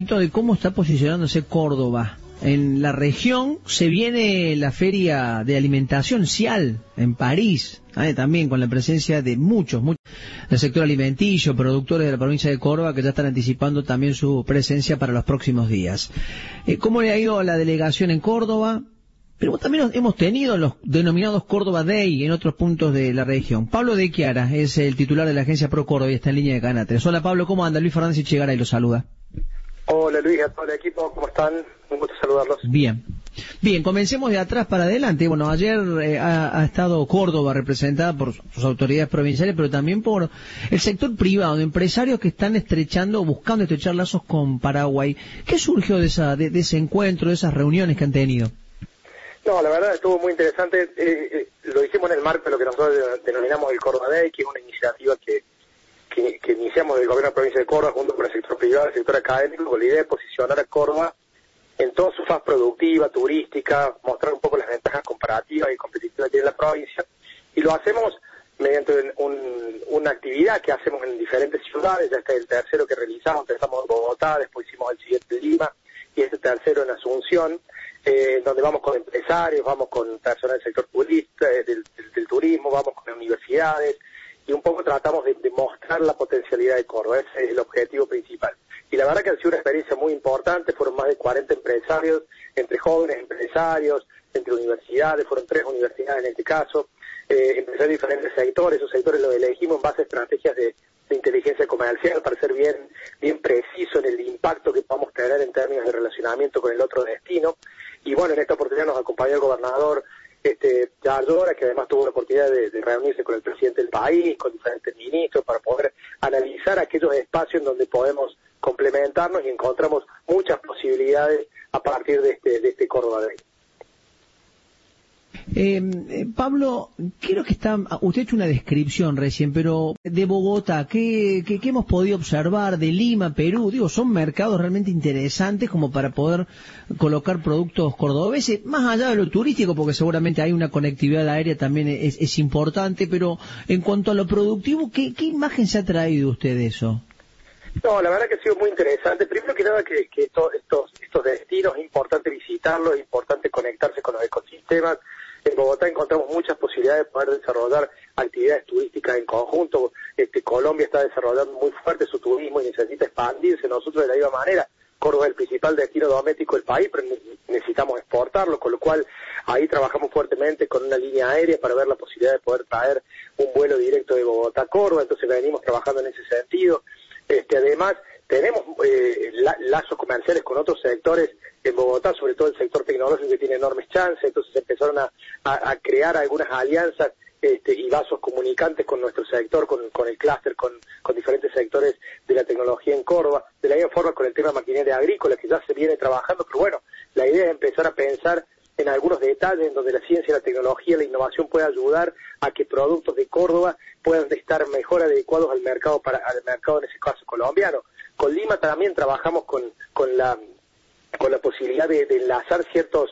de cómo está posicionándose Córdoba. En la región se viene la feria de alimentación CIAL en París, también con la presencia de muchos del sector alimenticio, productores de la provincia de Córdoba que ya están anticipando también su presencia para los próximos días. ¿Cómo le ha ido a la delegación en Córdoba? Pero también hemos tenido los denominados Córdoba Day en otros puntos de la región. Pablo de Chiara es el titular de la agencia Pro Córdoba y está en línea de Canal 3. Hola Pablo, ¿cómo anda? Luis Fernández Echegaray lo saluda. Hola Luis, a todo el equipo, ¿cómo están? Un gusto saludarlos. Bien, comencemos de atrás para adelante. Bueno, ayer ha estado Córdoba representada por sus autoridades provinciales, pero también por el sector privado, de empresarios que están buscando estrechar lazos con Paraguay. ¿Qué surgió de ese encuentro, de esas reuniones que han tenido? No, la verdad estuvo muy interesante. Lo hicimos en el marco de lo que nosotros denominamos el Córdoba Day, que es una iniciativa que iniciamos del gobierno de la provincia de Córdoba junto con el sector privado, el sector académico, con la idea de posicionar a Córdoba en toda su faz productiva, turística, mostrar un poco las ventajas comparativas y competitivas que tiene la provincia. Y lo hacemos mediante una actividad que hacemos en diferentes ciudades. Ya está el tercero que realizamos, empezamos en Bogotá, después hicimos el siguiente en Lima y este tercero en Asunción, donde vamos con empresarios, vamos con personas del sector del turismo, vamos con universidades, y un poco tratamos de mostrar la potencialidad de Córdoba. Ese es el objetivo principal. Y la verdad que ha sido una experiencia muy importante. Fueron más de 40 empresarios, entre jóvenes empresarios, entre universidades, fueron 3 universidades en este caso, empresarios de diferentes sectores. Esos sectores los elegimos en base a estrategias de inteligencia comercial para ser bien preciso en el impacto que podamos tener en términos de relacionamiento con el otro destino. Y bueno, en esta oportunidad nos acompañó el gobernador Yardora, que además tuvo la oportunidad de reunirse con el presidente del país, con diferentes ministros, para poder analizar aquellos espacios en donde podemos complementarnos y encontramos muchas posibilidades a partir de este Córdoba Day. Pablo, creo que usted ha hecho una descripción recién, pero de Bogotá, ¿qué hemos podido observar? De Lima, Perú, son mercados realmente interesantes como para poder colocar productos cordobeses, más allá de lo turístico, porque seguramente hay una conectividad aérea también es importante, pero en cuanto a lo productivo, ¿qué imagen se ha traído usted de eso? No, la verdad que ha sido muy interesante. Primero que nada que estos destinos es importante visitarlos, es importante conectarse con los ecosistemas. En Bogotá encontramos muchas posibilidades de poder desarrollar actividades turísticas en conjunto. Colombia está desarrollando muy fuerte su turismo y necesita expandirse. Nosotros de la misma manera. Córdoba es el principal destino doméstico del país, pero necesitamos exportarlo, con lo cual ahí trabajamos fuertemente con una línea aérea para ver la posibilidad de poder traer un vuelo directo de Bogotá a Córdoba. Entonces venimos trabajando en ese sentido. Además, tenemos lazos comerciales con otros sectores en Bogotá, sobre todo el sector tecnológico que tiene enormes chances. Entonces empezaron a crear algunas alianzas y vasos comunicantes con nuestro sector, con el clúster, con diferentes sectores de la tecnología en Córdoba. De la misma forma con el tema de maquinaria agrícola, que ya se viene trabajando, pero bueno, la idea es empezar a pensar en algunos detalles en donde la ciencia, la tecnología, la innovación puede ayudar a que productos de Córdoba puedan estar mejor adecuados al mercado en ese caso colombiano. Con Lima también trabajamos con la posibilidad de enlazar ciertos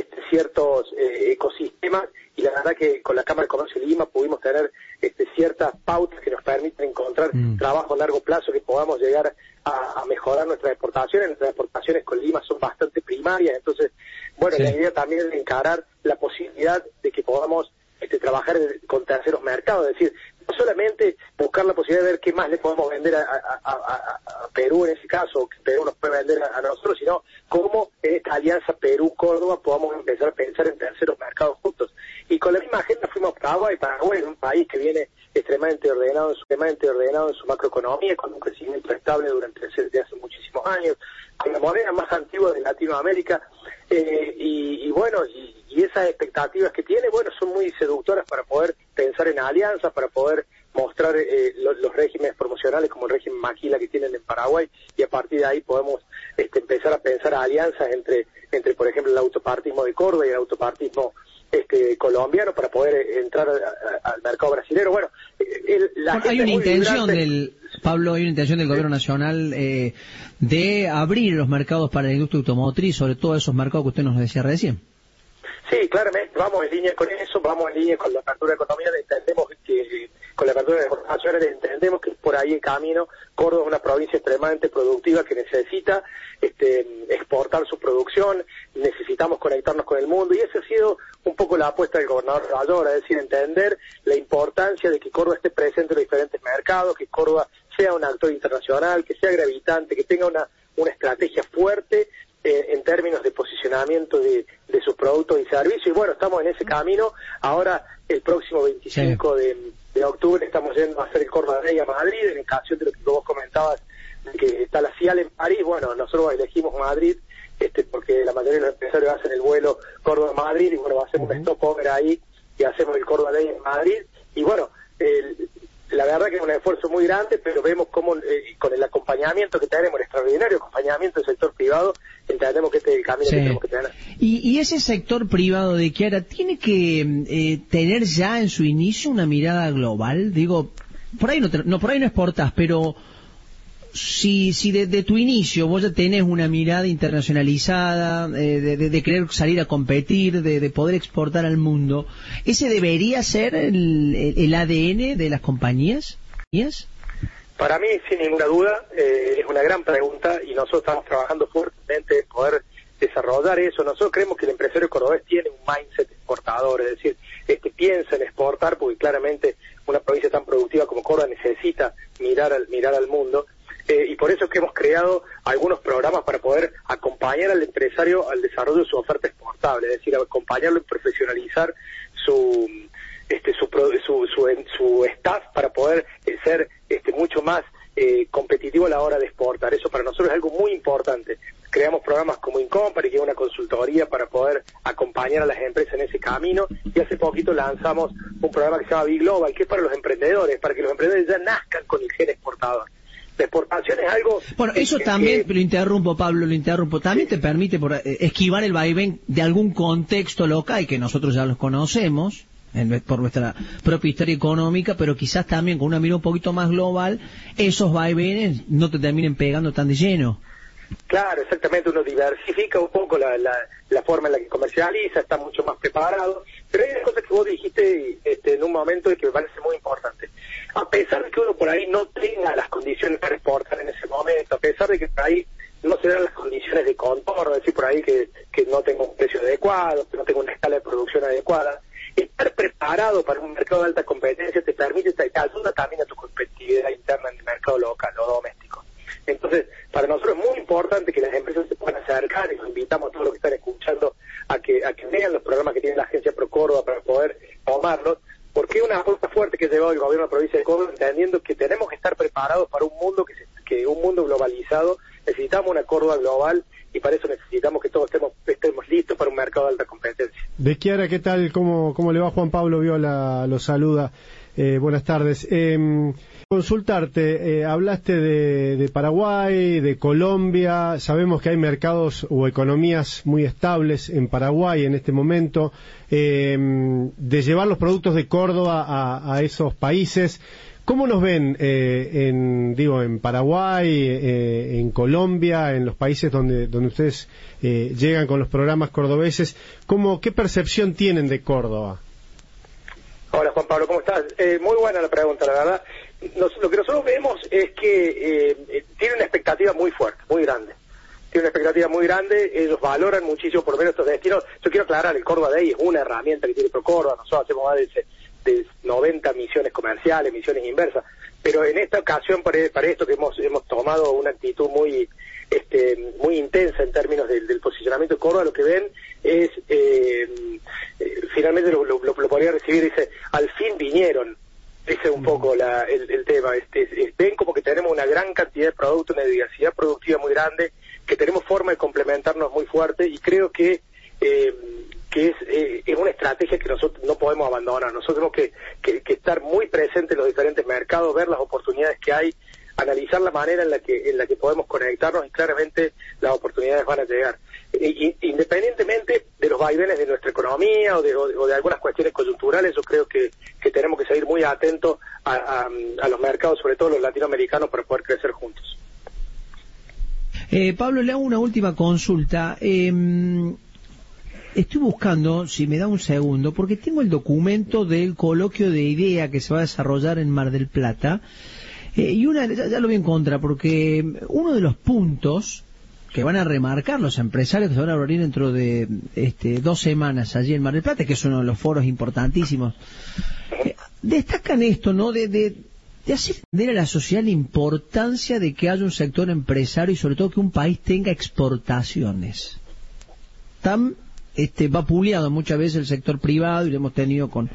ecosistemas, y la verdad que con la Cámara de Comercio de Lima pudimos tener ciertas pautas que nos permiten encontrar trabajo a largo plazo, que podamos llegar a mejorar nuestras exportaciones. Nuestras exportaciones con Lima son bastante primarias, entonces, bueno, sí. La idea también es encarar la posibilidad de que podamos trabajar con terceros mercados, es decir, no solamente buscar la posibilidad de ver qué más le podemos vender a Perú en ese caso, o que Perú nos puede vender a nosotros, sino cómo en esta alianza Perú-Córdoba podamos empezar a pensar en terceros mercados juntos. Y con la misma agenda fuimos a Paraguay. Paraguay es un país que viene extremadamente ordenado en su macroeconomía, con un crecimiento estable desde hace muchísimos años, con la moneda más antigua de Latinoamérica, y esas expectativas que tiene, son muy seductoras para poder pensar en alianzas, para poder mostrar los regímenes promocionales como el régimen Maquila que tienen en Paraguay, y a partir de ahí podemos empezar a pensar alianzas entre por ejemplo el autopartismo de Córdoba y el autopartismo colombiano para poder entrar al mercado brasilero. Bueno, hay una intención Pablo, hay una intención del gobierno nacional de abrir los mercados para la industria automotriz, sobre todo esos mercados que usted nos decía recién. Sí, claramente, vamos en línea con eso, vamos en línea con la apertura de economía, entendemos que con la apertura de exportaciones entendemos que por ahí en camino. Córdoba es una provincia extremadamente productiva que necesita exportar su producción, necesitamos conectarnos con el mundo, y esa ha sido un poco la apuesta del gobernador Rayora, es decir, entender la importancia de que Córdoba esté presente en los diferentes mercados, que Córdoba sea un actor internacional, que sea gravitante, que tenga una estrategia fuerte en términos de posicionamiento de sus productos y servicios. Y bueno, estamos en ese camino. Ahora, el próximo 25 de octubre, estamos yendo a hacer el Córdoba Day a Madrid, en ocasión de lo que vos comentabas, de que está la CIAL en París. Bueno, nosotros elegimos Madrid, porque la mayoría de los empresarios hacen el vuelo Córdoba-Madrid, y bueno, hacemos un stopover ahí, y hacemos el Córdoba Day en Madrid. Y bueno, la verdad que es un esfuerzo muy grande, pero vemos cómo con el acompañamiento que tenemos, el extraordinario acompañamiento del sector privado, entendemos que este es el camino que tenemos que tener. Y ese sector privado de Chiara tiene que tener ya en su inicio una mirada global. Digo, por ahí no exportás, pero si de tu inicio vos ya tenés una mirada internacionalizada, de querer salir a competir, de poder exportar al mundo, ¿ese debería ser el ADN de las compañías? Para mí, sin ninguna duda, es una gran pregunta, y nosotros estamos trabajando fuertemente en poder desarrollar eso. Nosotros creemos que el empresario cordobés tiene un mindset exportador, es decir, piensa en exportar, porque claramente una provincia tan productiva como Córdoba necesita mirar al mundo. Y por eso es que hemos creado algunos programas para poder acompañar al empresario al desarrollo de su oferta exportable, es decir, acompañarlo en profesionalizar su staff para poder ser mucho más competitivo a la hora de exportar. Eso para nosotros es algo muy importante. Creamos programas como Incompany, que es una consultoría para poder acompañar a las empresas en ese camino, y hace poquito lanzamos un programa que se llama Big Global, que es para los emprendedores, para que los emprendedores ya nazcan con el gen exportador. La exportación es algo... Bueno, eso también, lo interrumpo, Pablo, también te permite esquivar el vaivén de algún contexto local que nosotros ya los conocemos, por nuestra propia historia económica, pero quizás también con una mirada un poquito más global, esos vaivenes no te terminen pegando tan de lleno. Claro, exactamente, uno diversifica un poco la forma en la que comercializa, está mucho más preparado, pero hay una cosa que vos dijiste en un momento y que me parece muy importante. A pesar de que uno por ahí no tenga las condiciones para exportar en ese momento, a pesar de que por ahí no se dan las condiciones de contorno, es decir, por ahí que no tengo un precio adecuado, que no tengo una escala de producción adecuada, estar preparado para un mercado de alta competencia te permite, te ayuda también a tu competitividad interna en el mercado local o doméstico. Entonces, para nosotros es muy importante que las empresas se puedan acercar, y los invitamos a todos los que están escuchando a que vean los programas que tiene la Agencia Pro Córdoba para poder tomarlos, porque es una apuesta fuerte que ha llevado el gobierno de la provincia de Córdoba, entendiendo que tenemos que estar preparados para un mundo un mundo globalizado. Necesitamos una Córdoba global, y para eso necesitamos que todos estemos listos para un mercado de alta competencia. De Chiara, ¿qué tal? ¿Cómo le va? Juan Pablo Viola lo saluda. Buenas tardes. Consultarte, hablaste de Paraguay, de Colombia. Sabemos que hay mercados o economías muy estables en Paraguay en este momento, de llevar los productos de Córdoba a esos países. ¿Cómo nos ven en Paraguay, en Colombia, en los países donde ustedes llegan con los programas cordobeses? ¿Qué percepción tienen de Córdoba? Hola, Juan Pablo, ¿cómo estás? Muy buena la pregunta, la verdad. Lo que nosotros vemos es que tiene una expectativa muy fuerte, muy grande. Tiene una expectativa muy grande, ellos valoran muchísimo por lo menos estos destinos. Yo quiero aclarar, el Córdoba Day es una herramienta que tiene Pro Córdoba, nosotros hacemos más de 90 misiones comerciales, misiones inversas, pero en esta ocasión para esto que hemos tomado una actitud muy intensa en términos del posicionamiento de Córdoba, lo que ven es, finalmente lo podría recibir, dice, al fin vinieron. Ese es un poco el tema. Ven como que tenemos una gran cantidad de productos, una diversidad productiva muy grande, que tenemos forma de complementarnos muy fuerte, y creo que es una estrategia que nosotros no podemos abandonar. Nosotros tenemos que estar muy presentes en los diferentes mercados, ver las oportunidades que hay, analizar la manera en la que podemos conectarnos, y claramente las oportunidades van a llegar. Independientemente de los vaivenes de nuestra economía o de algunas cuestiones coyunturales, yo creo que tenemos que seguir muy atentos a los mercados, sobre todo los latinoamericanos, para poder crecer juntos. Pablo, le hago una última consulta. estoy buscando, si me da un segundo, porque tengo el documento del coloquio de idea que se va a desarrollar en Mar del Plata, y ya lo voy en contra, porque uno de los puntos que van a remarcar los empresarios que se van a reunir dentro de 2 semanas allí en Mar del Plata, que es uno de los foros importantísimos, destacan esto, ¿no?, de hacer entender a la sociedad la importancia de que haya un sector empresario y sobre todo que un país tenga exportaciones. Tan vapuleado muchas veces el sector privado, y lo hemos tenido con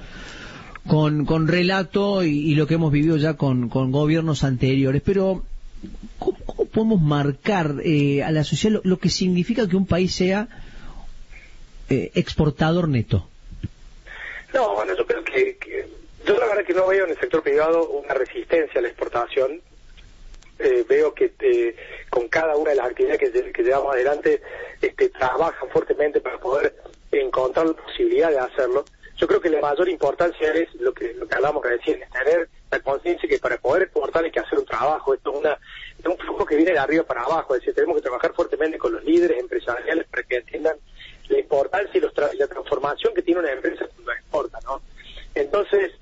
relato y lo que hemos vivido ya con gobiernos anteriores, pero ¿cómo podemos marcar a la sociedad lo que significa que un país sea exportador neto? No, bueno, yo creo que yo la verdad que no veo en el sector privado una resistencia a la exportación. Veo que con cada una de las actividades que llevamos adelante trabajan fuertemente para poder encontrar la posibilidad de hacerlo. Yo creo que la mayor importancia es lo que hablamos recién, es tener la conciencia que para poder exportar hay que hacer un trabajo. Esto es un flujo que viene de arriba para abajo, es decir, tenemos que trabajar fuertemente con los líderes empresariales para que entiendan la importancia y la transformación que tiene una empresa cuando exporta, ¿no? Entonces,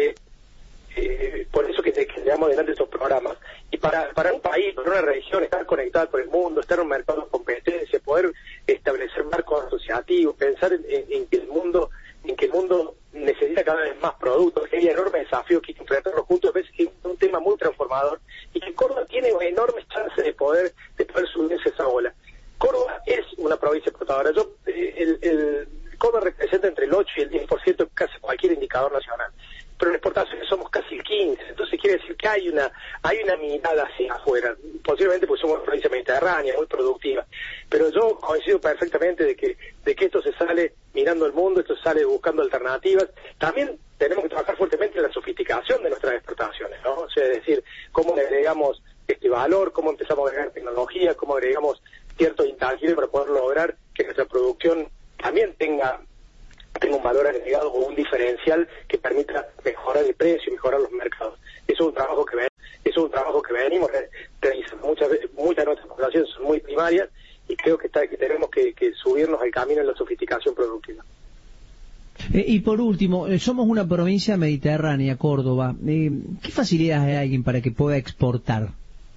por eso que llevamos adelante estos programas. Y para un país, para una región, estar conectada con el mundo, estar en un mercado de competencia, poder establecer marcos asociativos, pensar en que el mundo necesita cada vez más productos, que hay enormes desafíos que hay que enfrentarlos juntos, a veces es un tema muy transformador y que Córdoba tiene enormes chances de poder subirse a esa ola. Córdoba es una provincia exportadora. Córdoba representa entre el 8 y el 10% de casi cualquier indicador nacional, pero en exportaciones somos casi el 15%, entonces quiere decir que hay una mirada hacia afuera, posiblemente porque somos una provincia mediterránea, muy productiva, pero yo coincido perfectamente de que esto se sale mirando el mundo, esto se sale buscando alternativas. También tenemos que trabajar fuertemente en la sofisticación de nuestras exportaciones, ¿no? O sea, es decir, cómo le agregamos valor, cómo empezamos a agregar tecnología, cómo agregamos ciertos intangibles para poder lograr que nuestra producción también tenga un valor agregado o un diferencial que permita mejorar el precio y mejorar los mercados. Eso es un trabajo que venimos realizando. Muchas de nuestras poblaciones son muy primarias y creo que tenemos que subirnos al camino en la sofisticación productiva. Y por último, somos una provincia mediterránea, Córdoba. ¿Qué facilidades hay para que pueda exportar?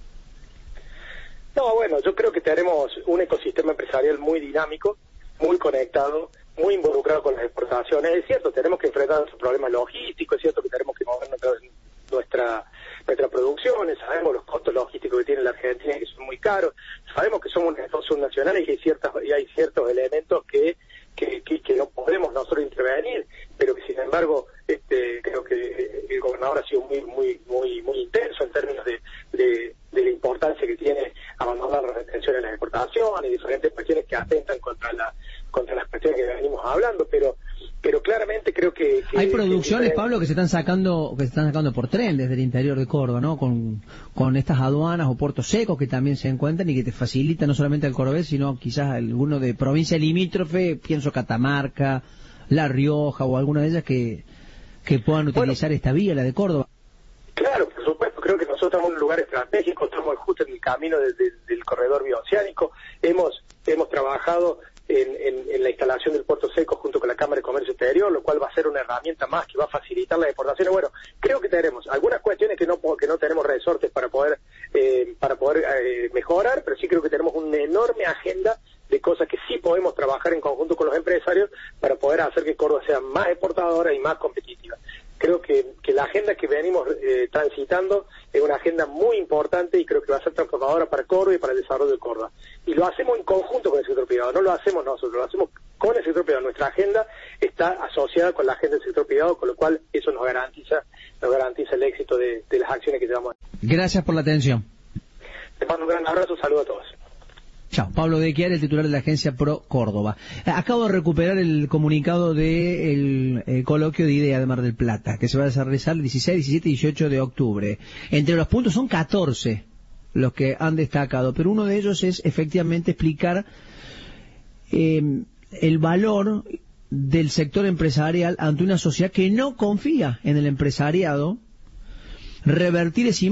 No, bueno, yo creo que tenemos un ecosistema empresarial muy dinámico, muy conectado, muy involucrado con las exportaciones. Es cierto, tenemos que enfrentar nuestros problemas logísticos, es cierto que tenemos que mover nuestras producciones, sabemos los costos logísticos que tiene la Argentina, que son muy caros, sabemos que somos un Estado subnacional y que hay ciertos elementos que no podemos nosotros intervenir, pero que sin embargo creo que el gobernador ha sido muy intenso en términos de la importancia que tiene abandonar las retenciones de las exportaciones y diferentes cuestiones que atentan contra las cuestiones que venimos hablando, pero claramente creo que hay producciones, Pablo, que se están sacando por tren desde el interior de Córdoba, ¿no? Con estas aduanas o puertos secos que también se encuentran y que te facilitan no solamente al cordobés, sino quizás alguno de provincia limítrofe, pienso Catamarca, La Rioja o alguna de ellas que puedan utilizar esta vía, la de Córdoba. Claro, por supuesto, creo que nosotros estamos en un lugar estratégico, estamos justo en el camino del corredor bioceánico, hemos trabajado en la instalación del puerto seco junto con la Cámara de Comercio Exterior, lo cual va a ser una herramienta más que va a facilitar las exportaciones. Bueno, creo que tenemos algunas cuestiones que no tenemos resortes para poder mejorar, pero sí creo que tenemos una enorme agenda de cosas que sí podemos trabajar en conjunto con los empresarios para poder hacer que Córdoba sea más exportadora y más competitiva. Creo que la agenda que venimos transitando es una agenda muy importante y creo que va a ser transformadora para Córdoba y para el desarrollo de Córdoba. Y lo hacemos en conjunto con el sector privado, no lo hacemos nosotros, lo hacemos con el sector privado. Nuestra agenda está asociada con la agenda del sector privado, con lo cual eso nos garantiza el éxito de las acciones que llevamos. Gracias por la atención. Les mando un gran abrazo, saludo a todos. Chao. Pablo de Chiara, el titular de la agencia Pro Córdoba. Acabo de recuperar el comunicado del coloquio de idea de Mar del Plata, que se va a realizar el 16, 17 y 18 de octubre. Entre los puntos son 14 los que han destacado, pero uno de ellos es efectivamente explicar el valor del sector empresarial ante una sociedad que no confía en el empresariado, revertir ese